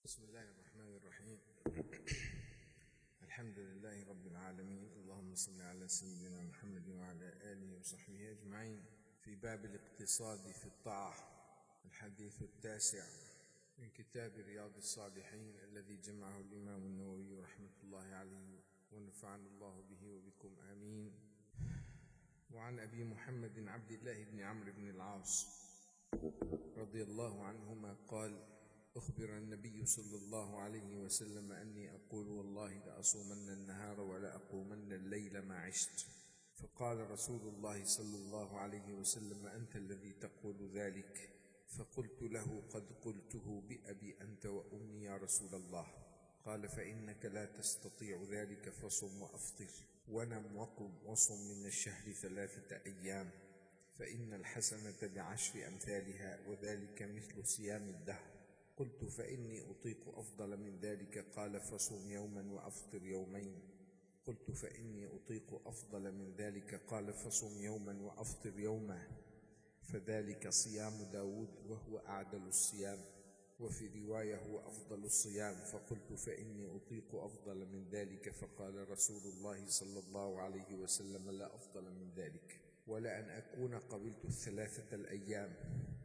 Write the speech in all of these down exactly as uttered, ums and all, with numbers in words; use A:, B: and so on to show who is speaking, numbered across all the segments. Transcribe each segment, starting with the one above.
A: بسم الله الرحمن الرحيم. الحمد لله رب العالمين، اللهم صل على سيدنا محمد وعلى آله وصحبه أجمعين. في باب الاقتصاد في الطاعة، الحديث التاسع من كتاب رياض الصالحين الذي جمعه الإمام النووي رحمة الله عليه، ونفعنا الله به وبكم آمين. وعن أبي محمد عبد الله بن عمرو بن العاص رضي الله عنهما قال: أخبر النبي صلى الله عليه وسلم أني أقول: والله لأصومن النهار ولا أقومن الليل ما عشت. فقال رسول الله صلى الله عليه وسلم: أنت الذي تقول ذلك. فقلت له: قد قلته بأبي أنت وأمي يا رسول الله. قال: فإنك لا تستطيع ذلك، فصم وأفطر ونم وقم وصم من الشهر ثلاثة أيام، فإن الحسنة بعشر أمثالها، وذلك مثل صيام الدهر. قلت: فإني أطيق أفضل من ذلك. قال: فصم يوما وأفطر يومين. قلت: فإني أطيق أفضل من ذلك. قال: فصم يوما وأفطر يوما، فذلك صيام داود وهو أعدل الصيام، وفي رواية هو أفضل الصيام. فقلت: فإني أطيق أفضل من ذلك. فقال رسول الله صلى الله عليه وسلم: لا أفضل من ذلك، ولا أن أكون قبلت الثلاثة الأيام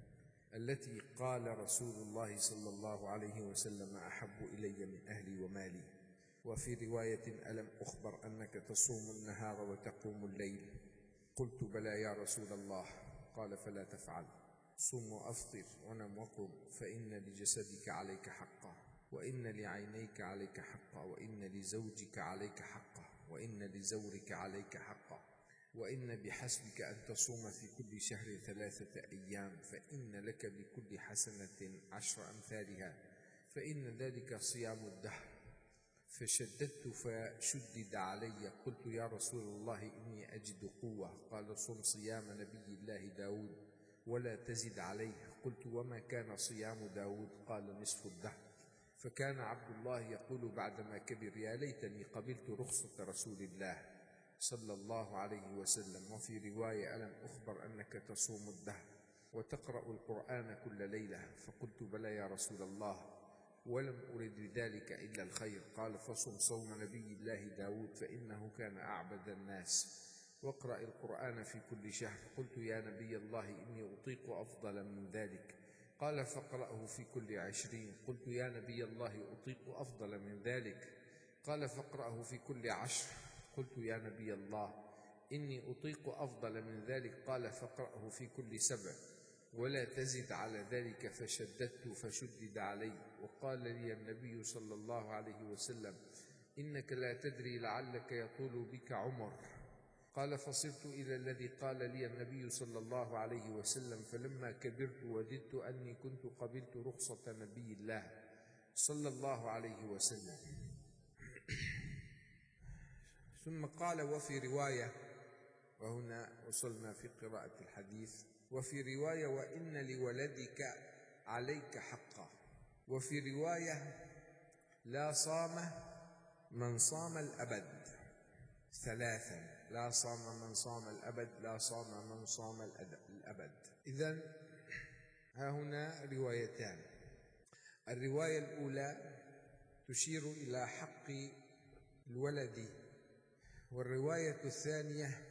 A: التي قال رسول الله صلى الله عليه وسلم: أحب إلي من أهلي ومالي. وفي رواية: ألم أخبر أنك تصوم النهار وتقوم الليل؟ قلت: بلى يا رسول الله. قال: فلا تفعل. صم وأفطر ونم وقم، فإن لجسدك عليك حقا، وإن لعينيك عليك حقا، وإن لزوجك عليك حقا، وإن لزورك عليك حقا، وإن بحسبك أن تصوم في كل شهر ثلاثة أيام، فإن لك بكل حسنة عشر أمثالها، فإن ذلك صيام الدهر. فشددت فشدد علي. قلت: يا رسول الله إني أجد قوة. قال: صم صيام نبي الله داود ولا تزد عليه. قلت: وما كان صيام داود؟ قال: نصف الدهر. فكان عبد الله يقول بعدما كبر: يا ليتني قبلت رخصة رسول الله صلى الله عليه وسلم. وفي رواية: ألم أخبر أنك تصوم الدهر وتقرأ القرآن كل ليلة؟ فقلت: بلى يا رسول الله، ولم أرد بذلك إلا الخير. قال: فصم صوم نبي الله داود، فإنه كان أعبد الناس، واقرأ القرآن في كل شهر. قلت: يا نبي الله إني أطيق أفضل من ذلك. قال: فاقرأه في كل عشرين. قلت: يا نبي الله أطيق أفضل من ذلك. قال: فاقرأه في كل عشر. قلت: يا نبي الله إني أطيق أفضل من ذلك. قال: فاقرأه في كل سبع ولا تزد على ذلك. فشددت فشدد علي. وقال لي النبي صلى الله عليه وسلم: إنك لا تدري لعلك يطول بك عمر. قال: فصرت إلى الذي قال لي النبي صلى الله عليه وسلم، فلما كبرت وجدت أني كنت قبلت رخصة نبي الله صلى الله عليه وسلم. ثم قال: وفي رواية، وهنا وصلنا في قراءة الحديث، وفي رواية: وإن لولدك عليك حقا. وفي رواية: لا صام من صام الأبد. ثلاثا: لا صام من صام الأبد، لا صام من صام الأبد. إذن ها هنا روايتان. الرواية الأولى تشير إلى حق الولد، والرواية الثانية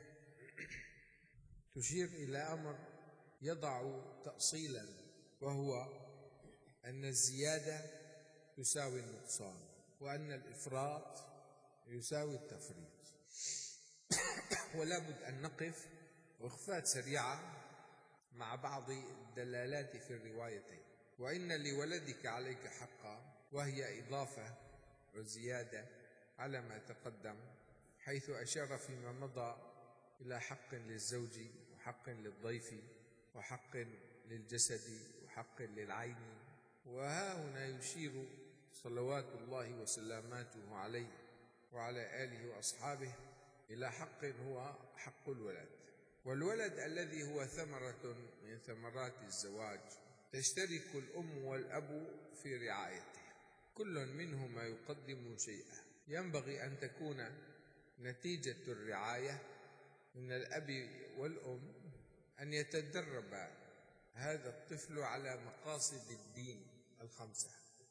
A: تشير إلى أمر يضع تأصيلا، وهو أن الزيادة تساوي النقصان، وأن الإفراط يساوي التفريط. ولا بد أن نقف وقفات سريعة مع بعض الدلالات في الروايتين. وإن لولدك عليك حقا، وهي إضافة وزيادة على ما تقدم، حيث أشار فيما مضى إلى حق للزوج، وحق للضيف، وحق للجسد، وحق للعين. وها هنا يشير صلوات الله وسلاماته عليه وعلى آله وأصحابه إلى حق هو حق الولد. والولد الذي هو ثمرة من ثمرات الزواج، تشترك الأم والأب في رعايته، كل منهما يقدم شيئا. ينبغي أن تكون نتيجة الرعاية من الأب والأم أن يتدرب هذا الطفل على مقاصد الدين الخمسة،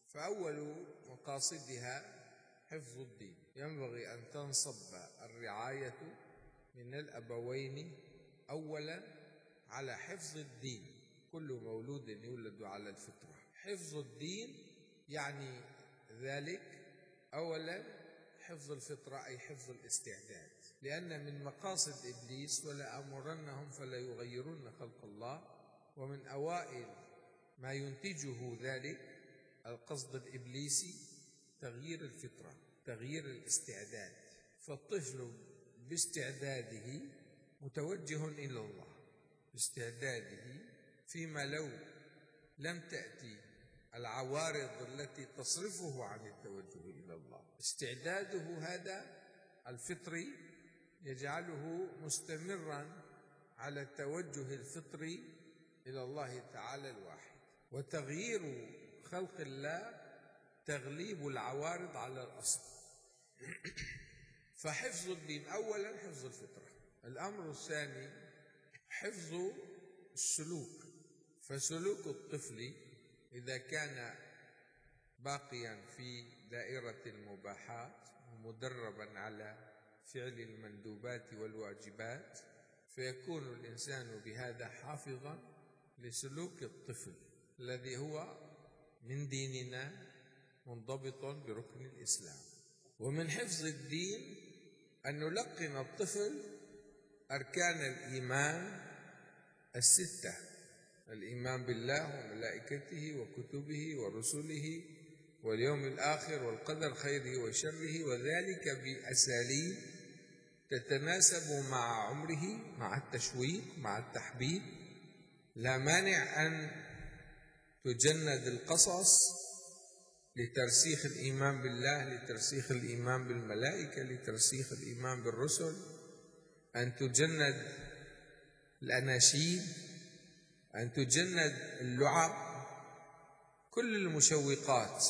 A: فأول مقاصدها حفظ الدين. ينبغي أن تنصب الرعاية من الأبوين أولا على حفظ الدين. كل مولود يولد على الفطرة. حفظ الدين يعني ذلك أولا حفظ الفطرة، أي حفظ الاستعداد، لأن من مقاصد إبليس ولا أمرنهم فلا يغيرن خلق الله، ومن أوائل ما ينتجه ذلك القصد الإبليسي تغيير الفطرة، تغيير الاستعداد. فالطفل باستعداده متوجه إلى الله، باستعداده، فيما لو لم تأتي العوارض التي تصرفه عن التوجه إلى الله، استعداده هذا الفطري يجعله مستمرا على التوجه الفطري إلى الله تعالى الواحد. وتغيير خلق الله تغليب العوارض على الأصل. فحفظ الدين أولا حفظ الفطرة. الأمر الثاني حفظ السلوك. فسلوك الطفل إذا كان باقيا في دائرة المباحات مدربا على فعل المندوبات والواجبات، فيكون الإنسان بهذا حافظا لسلوك الطفل الذي هو من ديننا منضبط بركن الإسلام. ومن حفظ الدين أن نلقن الطفل أركان الإيمان الستة: الإيمان بالله وملائكته وكتبه ورسله واليوم الآخر والقدر خيره وشره، وذلك بأساليب تتناسب مع عمره، مع التشويق، مع التحبيب. لا مانع أن تجند القصص لترسيخ الإيمان بالله، لترسيخ الإيمان بالملائكة، لترسيخ الإيمان بالرسل، أن تجند الأناشيد، أن تجند اللعب، كل المشوقات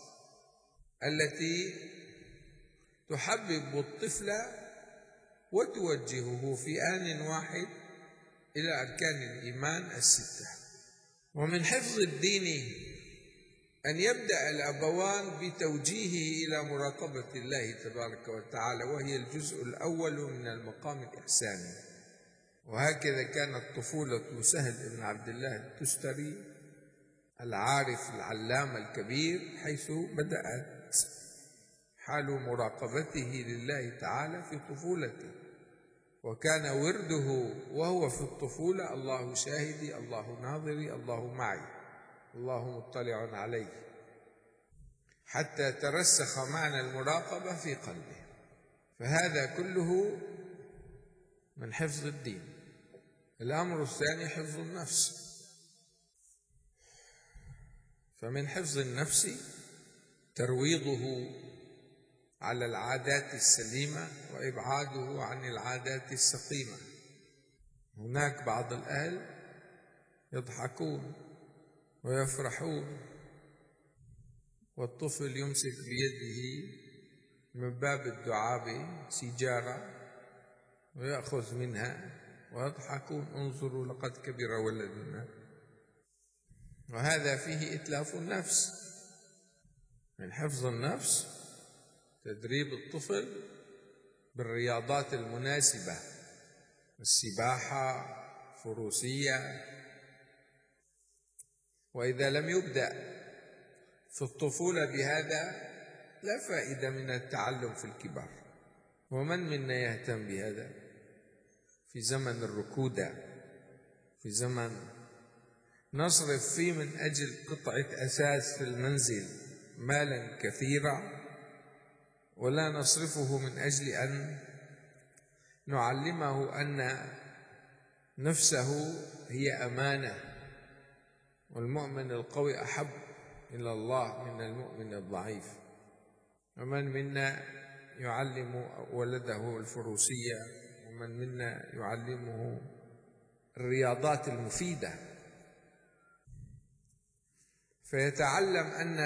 A: التي تحبب الطفل وتوجهه في آن واحد إلى أركان الإيمان الستة. ومن حفظ الدين أن يبدأ الأبوان بتوجيهه إلى مراقبة الله تبارك وتعالى، وهي الجزء الأول من المقام الإحساني. وهكذا كانت طفولة سهل بن عبد الله التستري العارف العلامة الكبير، حيث بدأت حال مراقبته لله تعالى في طفولته، وكان ورده وهو في الطفولة: الله شاهدي، الله ناظري، الله معي، الله مطلع علي، حتى ترسخ معنى المراقبة في قلبه. فهذا كله من حفظ الدين. الأمر الثاني حفظ النفس. فمن حفظ النفس ترويضه على العادات السليمة وإبعاده عن العادات السقيمة. هناك بعض الأهل يضحكون ويفرحون والطفل يمسك بيده من باب الدعابة سيجارة ويأخذ منها ويضحكون: انظروا لقد كبر ولدنا. وهذا فيه إتلاف النفس. من حفظ النفس تدريب الطفل بالرياضات المناسبة: السباحة، فروسية. وإذا لم يبدأ في الطفولة بهذا لا فائدة من التعلم في الكبار. ومن منا يهتم بهذا في زمن الركودة، في زمن نصرف فيه من أجل قطعة أساس في المنزل مالا كثيرا، ولا نصرفه من أجل أن نعلمه أن نفسه هي أمانة، والمؤمن القوي أحب إلى الله من المؤمن الضعيف. ومن منا يعلم ولده الفروسية، ومن منا يعلمه الرياضات المفيدة، فيتعلم أن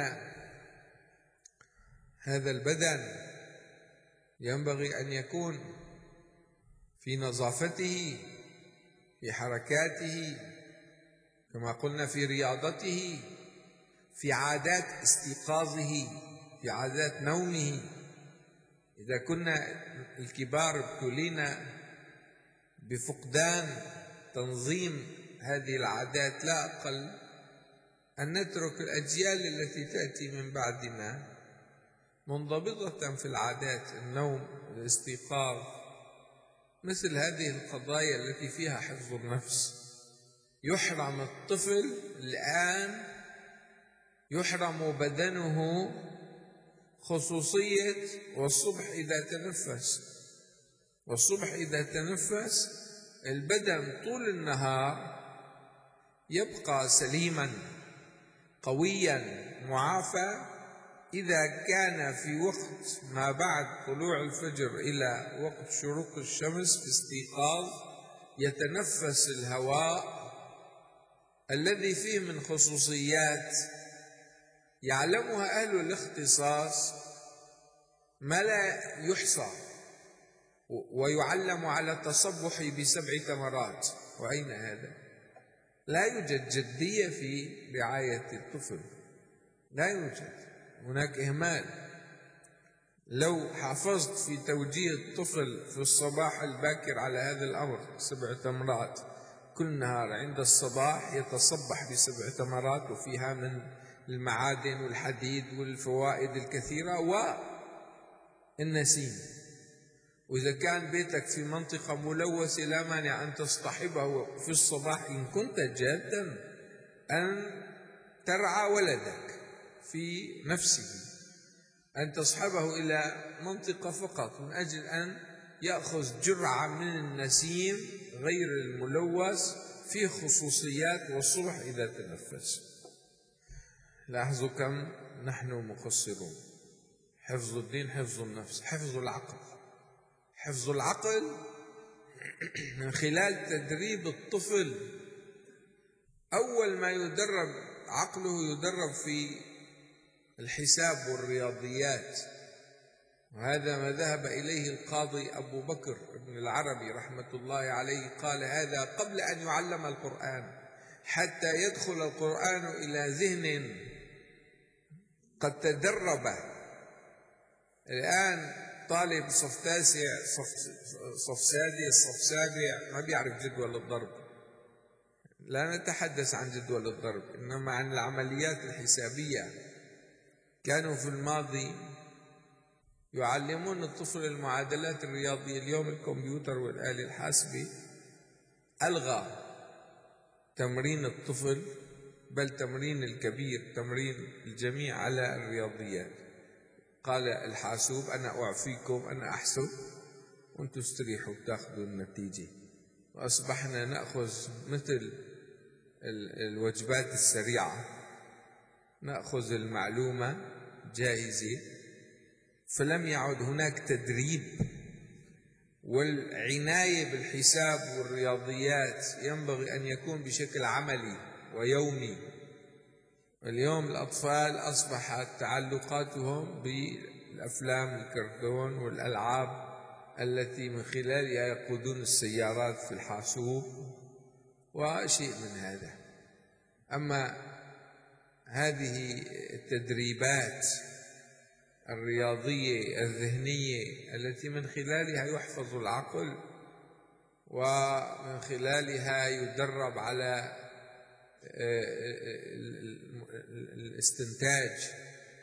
A: هذا البدن ينبغي أن يكون في نظافته، في حركاته، كما قلنا في رياضته، في عادات استيقاظه، في عادات نومه. إذا كنا الكبار ابتلينا بفقدان تنظيم هذه العادات، لا أقل أن نترك الأجيال التي تأتي من بعدنا منضبطة في العادات، النوم، الاستيقاظ، مثل هذه القضايا التي فيها حفظ النفس. يحرم الطفل الآن، يحرم بدنه خصوصية والصبح إذا تنفس، والصبح إذا تنفس البدن طول النهار يبقى سليما قويا معافى. إذا كان في وقت ما بعد طلوع الفجر إلى وقت شروق الشمس في استيقاظ يتنفس الهواء الذي فيه من خصوصيات يعلمها أهل الاختصاص ما لا يحصى، ويعلم على التصبح بسبع تمرات. وأين هذا؟ لا يوجد جدية في رعاية الطفل، لا يوجد، هناك إهمال. لو حافظت في توجيه الطفل في الصباح الباكر على هذا الأمر، سبع تمرات كل نهار عند الصباح يتصبح بسبع تمرات، وفيها من المعادن والحديد والفوائد الكثيرة والنسيم. وإذا كان بيتك في منطقة ملوثة لا مانع أن تصطحبه في الصباح إن كنت جادا أن ترعى ولدك في نفسه، أن تصحبه إلى منطقة فقط من أجل أن يأخذ جرعة من النسيم غير الملوث فيه خصوصيات، والصبح إذا تنفس. لاحظوا كم نحن مقصرون. حفظ الدين، حفظ النفس، حفظ العقل. حفظ العقل من خلال تدريب الطفل. أول ما يدرب عقله يدرب في الحساب والرياضيات، وهذا ما ذهب إليه القاضي أبو بكر بن العربي رحمة الله عليه. قال هذا قبل أن يعلم القرآن، حتى يدخل القرآن إلى ذهن قد تدرب. الآن طالب صف تاسع، صف, صف سادس، صف سابع ما بيعرف جدول الضرب. لا نتحدث عن جدول الضرب، إنما عن العمليات الحسابية. كانوا في الماضي يعلمون الطفل المعادلات الرياضية، اليوم الكمبيوتر والآلة الحاسبة ألغى تمرين الطفل، بل تمرين الكبير، تمرين الجميع على الرياضيات. قال الحاسوب أنا أعفيكم، أنا أحسب وأنتم استريحوا تأخذوا النتيجة. وأصبحنا نأخذ مثل الوجبات السريعة، نأخذ المعلومة جاهزة، فلم يعد هناك تدريب. والعناية بالحساب والرياضيات ينبغي أن يكون بشكل عملي ويومي. اليوم الأطفال أصبحت تعلقاتهم بالأفلام الكرتون والألعاب التي من خلالها يقودون السيارات في الحاسوب وشيء من هذا. أما هذه التدريبات الرياضية الذهنية التي من خلالها يحفظ العقل ومن خلالها يدرب على الاستنتاج،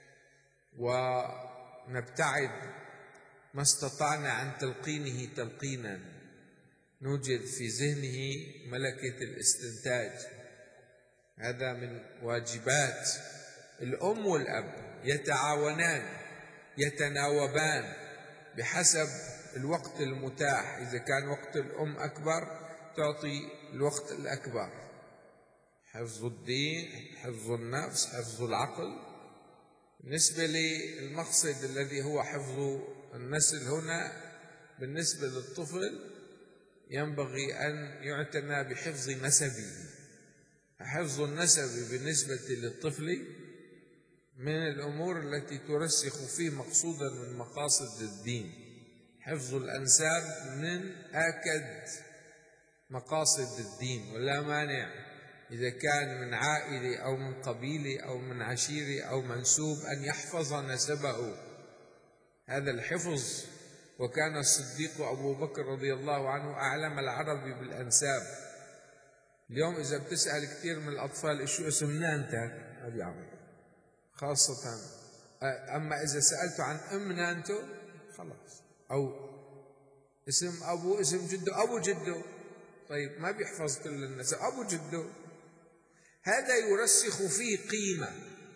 A: ونبتعد ما استطعنا عن تلقينه تلقينا، نوجد في ذهنه ملكة الاستنتاج. هذا من واجبات الأم والأب، يتعاونان يتناوبان بحسب الوقت المتاح. إذا كان وقت الأم أكبر تعطي الوقت الأكبر. حفظ الدين، حفظ النفس، حفظ العقل. بالنسبة للمقصد الذي هو حفظ النسل هنا، بالنسبة للطفل ينبغي أن يعتنى بحفظ نسبه. حفظ النسب بالنسبة للطفل من الأمور التي ترسخ فيه مقصودا من مقاصد الدين. حفظ الأنساب من آكد مقاصد الدين، ولا مانع إذا كان من عائلة أو من قبيلة أو من عشيرة أو منسوب أن يحفظ نسبه، هذا الحفظ. وكان الصديق أبو بكر رضي الله عنه أعلم العرب بالأنساب. اليوم إذا بتسأل كثير من الأطفال شو اسم نانتك ما بيعرف خاصة، أما إذا سألته عن أم نانته خلاص، أو اسم أبو اسم جده أبو جده، طيب ما بيحفظ كل النسب أبو جده. هذا يرسخ فيه قيمة،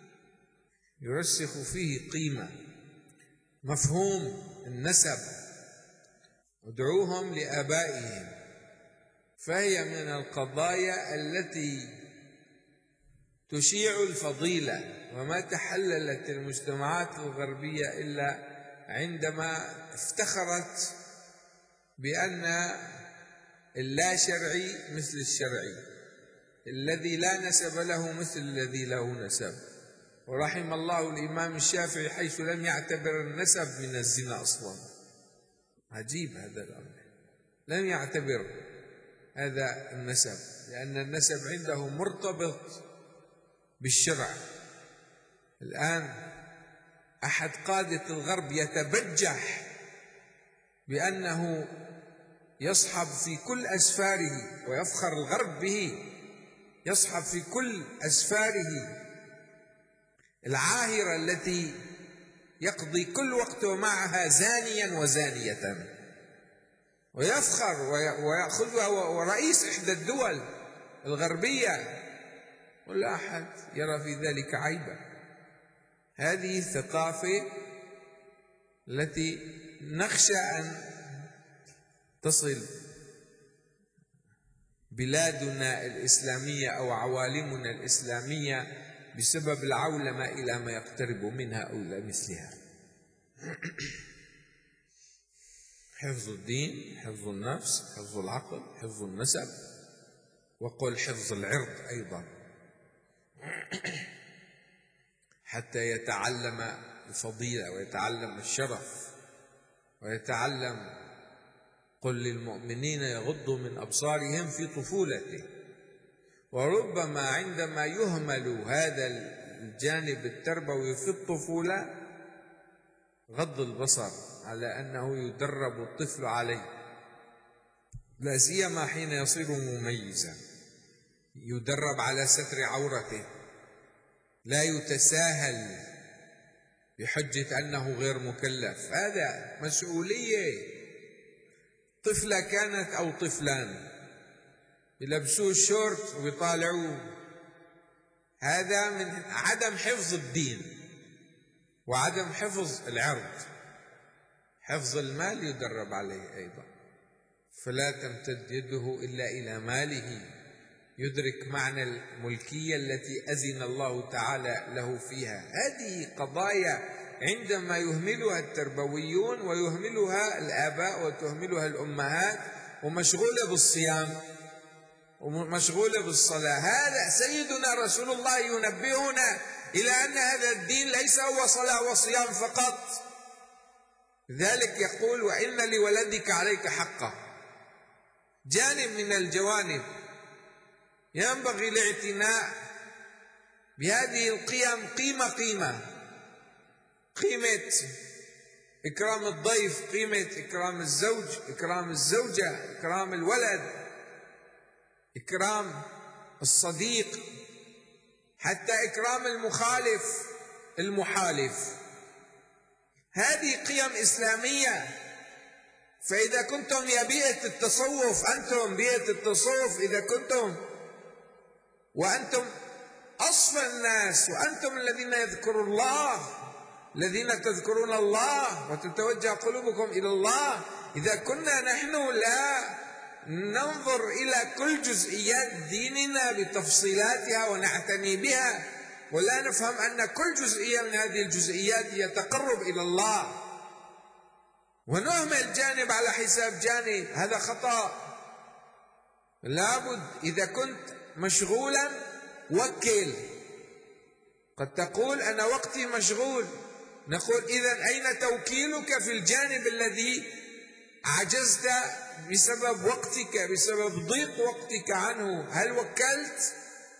A: يرسخ فيه قيمة مفهوم النسب. ادعوهم لآبائهم، فهي من القضايا التي تشيع الفضيلة. وما تحللت المجتمعات الغربية إلا عندما افتخرت بأن اللا شرعي مثل الشرعي، الذي لا نسب له مثل الذي له نسب. ورحم الله الإمام الشافعي حيث لم يعتبر النسب من الزنا أصلا. عجيب هذا الأمر، لم يعتبر هذا النسب، لأن النسب عنده مرتبط بالشرع. الآن أحد قادة الغرب يتبجح بأنه يصحب في كل أسفاره، ويفخر الغرب به، يصحب في كل أسفاره العاهرة التي يقضي كل وقته معها زانيا وزانية، ويفخر ويأخذها ورئيس إحدى الدول الغربية، ولا أحد يرى في ذلك عيبا. هذه الثقافة التي نخشى أن تصل بلادنا الإسلامية أو عوالمنا الإسلامية بسبب العولمة إلى ما يقترب منها أو إلى مثلها. حفظ الدين، حفظ النفس، حفظ العقل، حفظ النسب، وقل حفظ العرض أيضا، حتى يتعلم الفضيلة ويتعلم الشرف ويتعلم. قل للمؤمنين يغضوا من أبصارهم في طفولته. وربما عندما يهمل هذا الجانب التربوي في الطفولة غض البصر على أنه يدرب الطفل عليه، لا سيما حين يصير مميزا، يدرب على ستر عورته، لا يتساهل بحجة أنه غير مكلف. هذا مسؤولية. طفلة كانت أو طفلان يلبسوه الشورت ويطالعوه، هذا من عدم حفظ الدين وعدم حفظ العرض. حفظ المال يدرب عليه أيضا، فلا تمتد يده إلا إلى ماله، يدرك معنى الملكية التي أذن الله تعالى له فيها. هذه قضايا عندما يهملها التربويون ويهملها الآباء وتهملها الأمهات، ومشغولة بالصيام ومشغولة بالصلاة. هذا سيدنا رسول الله ينبهنا إلى أن هذا الدين ليس هو صلاة وصيام فقط. لذلك يقول: وإن لولدك عليك حقا. جانب من الجوانب ينبغي الاعتناء بهذه القيم قيمة قيمة قيمة إكرام الضيف، قيمة إكرام الزوج، إكرام الزوجة، إكرام الولد، إكرام الصديق، حتى إكرام المخالف المحالف. هذه قيم إسلامية. فإذا كنتم يا بيئة التصوف، أنتم بيئة التصوف، إذا كنتم وأنتم أصفى الناس، وأنتم الذين يذكرون الله، الذين تذكرون الله وتتوجه قلوبكم إلى الله، إذا كنا نحن لا ننظر إلى كل جزئيات ديننا بتفصيلاتها ونعتني بها، ولا نفهم أن كل جزئية من هذه الجزئيات هي تقرب إلى الله، ونهمل جانب على حساب جانب، هذا خطأ. لابد إذا كنت مشغولا وكل. قد تقول أنا وقتي مشغول، نقول إذن أين توكيلك في الجانب الذي عجزت بسبب وقتك، بسبب ضيق وقتك عنه؟ هل وكلت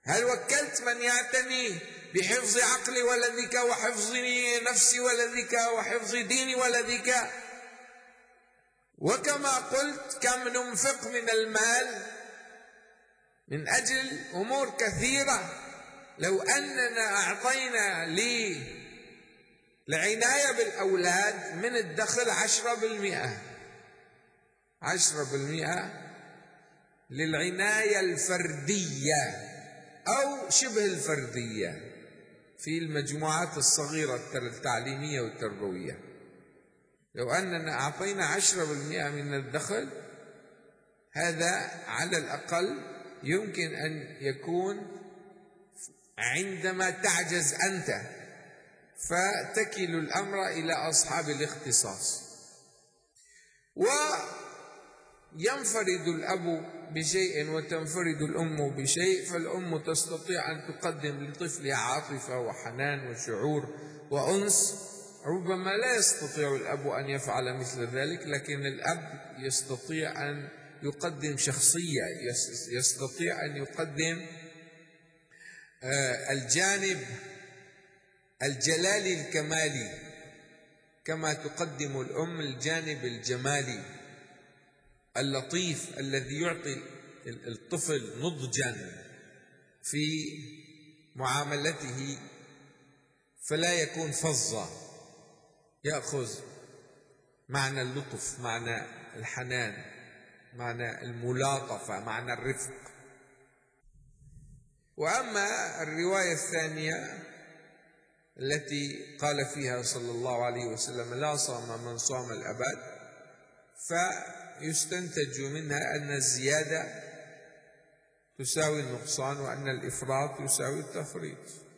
A: هل وكلت من يعتني بحفظ عقل ولدك وحفظ نفس ولدك وحفظ دين ولدك؟ وكما قلت كم ننفق من المال من أجل أمور كثيرة، لو أننا أعطينا للعناية بالأولاد من الدخل عشرة بالمئة عشرة بالمئة للعناية الفردية أو شبه الفردية في المجموعات الصغيرة التعليمية والتربوية، لو أننا أعطينا عشرة بالمئة من الدخل، هذا على الأقل يمكن أن يكون عندما تعجز أنت فتكل الأمر إلى أصحاب الاختصاص، وينفرد الأب بشيء وتنفرد الأم بشيء، فالأم تستطيع أن تقدم لطفلها عاطفة وحنان وشعور وأنس، ربما لا يستطيع الأب أن يفعل مثل ذلك، لكن الأب يستطيع أن يقدم شخصية، يستطيع أن يقدم الجانب الجلالي الكمالي، كما تقدم الأم الجانب الجمالي اللطيف الذي يعطي الطفل نضجا في معاملته، فلا يكون فظا، يأخذ معنى اللطف، معنى الحنان، معنى الملاطفة، معنى الرفق. وأما الرواية الثانية التي قال فيها صلى الله عليه وسلم لا صام من صام الأبد، فيستنتج منها أن الزيادة تساوي النقصان وأن الإفراط يساوي التفريط،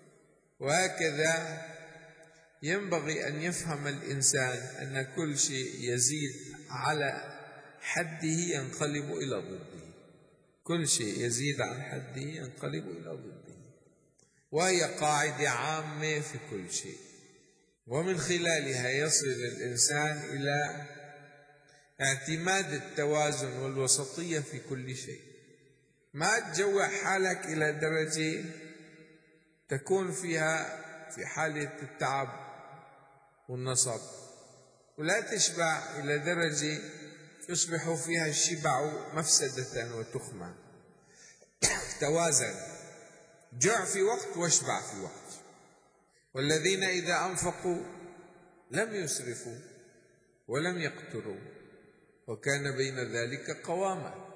A: وهكذا ينبغي أن يفهم الإنسان أن كل شيء يزيد على حده ينقلب إلى ضده، كل شيء يزيد عن حده ينقلب إلى ضده، وهي قاعدة عامة في كل شيء، ومن خلالها يصل الإنسان إلى اعتماد التوازن والوسطية في كل شيء. ما تجوع حالك إلى درجة تكون فيها في حالة التعب والنصب، ولا تشبع إلى درجة يصبح فيها الشبع مفسدة وتخمة. توازن، جع في وقت واشبع في وقت. والذين إذا أنفقوا لم يسرفوا ولم يقتروا وكان بين ذلك قواما.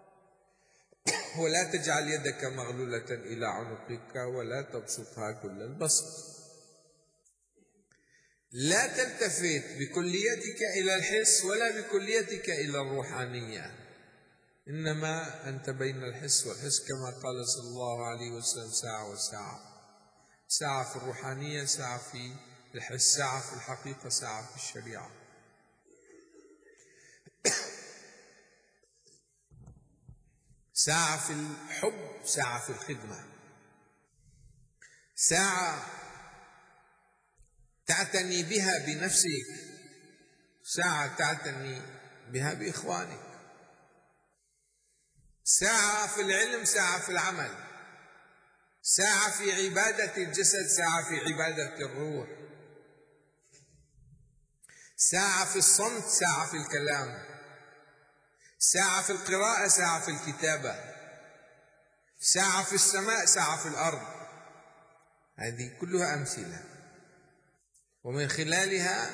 A: ولا تجعل يدك مغلولة إلى عنقك ولا تبسطها كل البسط. لا تلتفت بكليتك إلى الحس ولا بكليتك إلى الروحانية، إنما أنت بين الحس والحس، كما قال صلى الله عليه وسلم ساعة وساعة، ساعة في الروحانية، ساعة في الحس، ساعة في الحقيقة، ساعة في الشريعة. ساعة في الحب، ساعة في الخدمة، ساعة تعتني بها بنفسك، ساعة تعتني بها بإخوانك، ساعة في العلم، ساعة في العمل، ساعة في عبادة الجسد، ساعة في عبادة الروح، ساعة في الصمت، ساعة في الكلام، ساعة في القراءة، ساعة في الكتابة، ساعة في السماء، ساعة في الأرض. هذه كلها أمثلة، ومن خلالها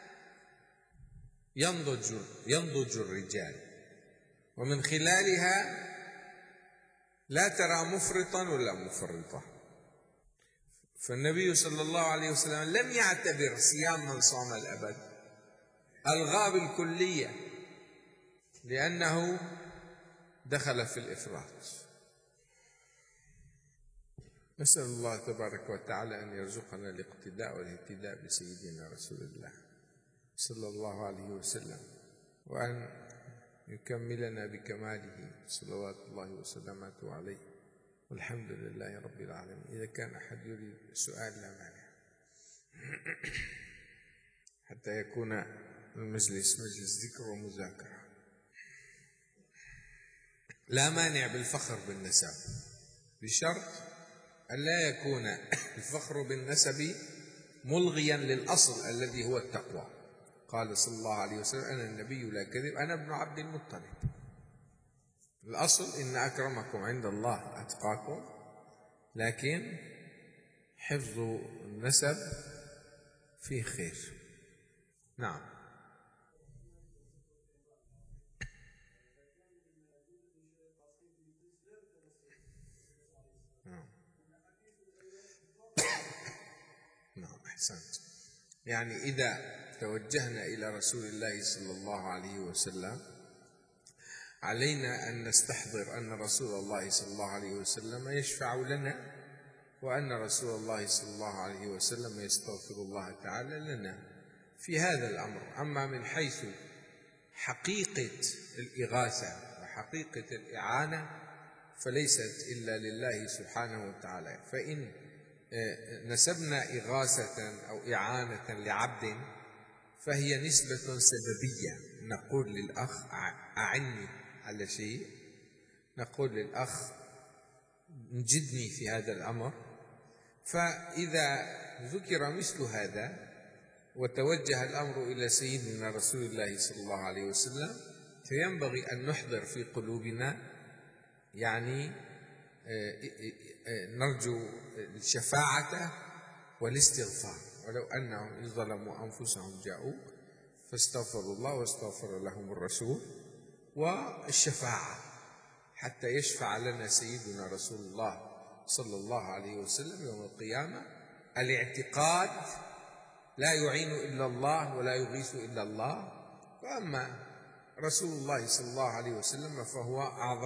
A: ينضج ينضج الرجال، ومن خلالها لا ترى مفرطا ولا مفرطة. فالنبي صلى الله عليه وسلم لم يعتبر صيام من صام الأبد، ألغى بالكلية، لأنه دخل في الإفراط. نسأل الله تبارك وتعالى أن يرزقنا الاقتداء والاهتداء بسيدنا رسول الله صلى الله عليه وسلم، وأن يكملنا بكماله صلوات الله وسلامته عليه، والحمد لله رب العالمين. إذا كان أحد يريد سؤال لا مانع، حتى يكون المجلس مجلس ذكر ومذاكرة. لا مانع بالفخر بالنسب، بشرط أن لا يكون الفخر بالنسب ملغيا للأصل الذي هو التقوى. قال صلى الله عليه وسلم: أنا النبي لا كذب، أنا ابن عبد المطلب. الأصل إن أكرمكم عند الله أتقاكم، لكن حفظ النسب فيه خير. نعم. نعم نعم أحسنت. يعني إذا توجهنا إلى رسول الله صلى الله عليه وسلم علينا أن نستحضر أن رسول الله صلى الله عليه وسلم يشفع لنا، وأن رسول الله صلى الله عليه وسلم يستغفر الله تعالى لنا في هذا الأمر. أما من حيث حقيقة الإغاثة وحقيقة الإعانة فليست إلا لله سبحانه وتعالى. فإن نسبنا إغاثة أو إعانة لعبد فهي نسبة سببية، نقول للأخ أعني على شيء، نقول للأخ نجدني في هذا الأمر. فإذا ذكر مثل هذا وتوجه الأمر إلى سيدنا رسول الله صلى الله عليه وسلم فينبغي أن نحضر في قلوبنا يعني نرجو الشفاعة والاستغفار، ولو أنهم ظلموا أنفسهم جاءوك فاستغفروا الله واستغفر لهم الرسول، والشفاعة حتى يشفع لنا سيدنا رسول الله صلى الله عليه وسلم يوم القيامة. الاعتقاد لا يعين إلا الله ولا يغيث إلا الله، وأما رسول الله صلى الله عليه وسلم فهو أعظم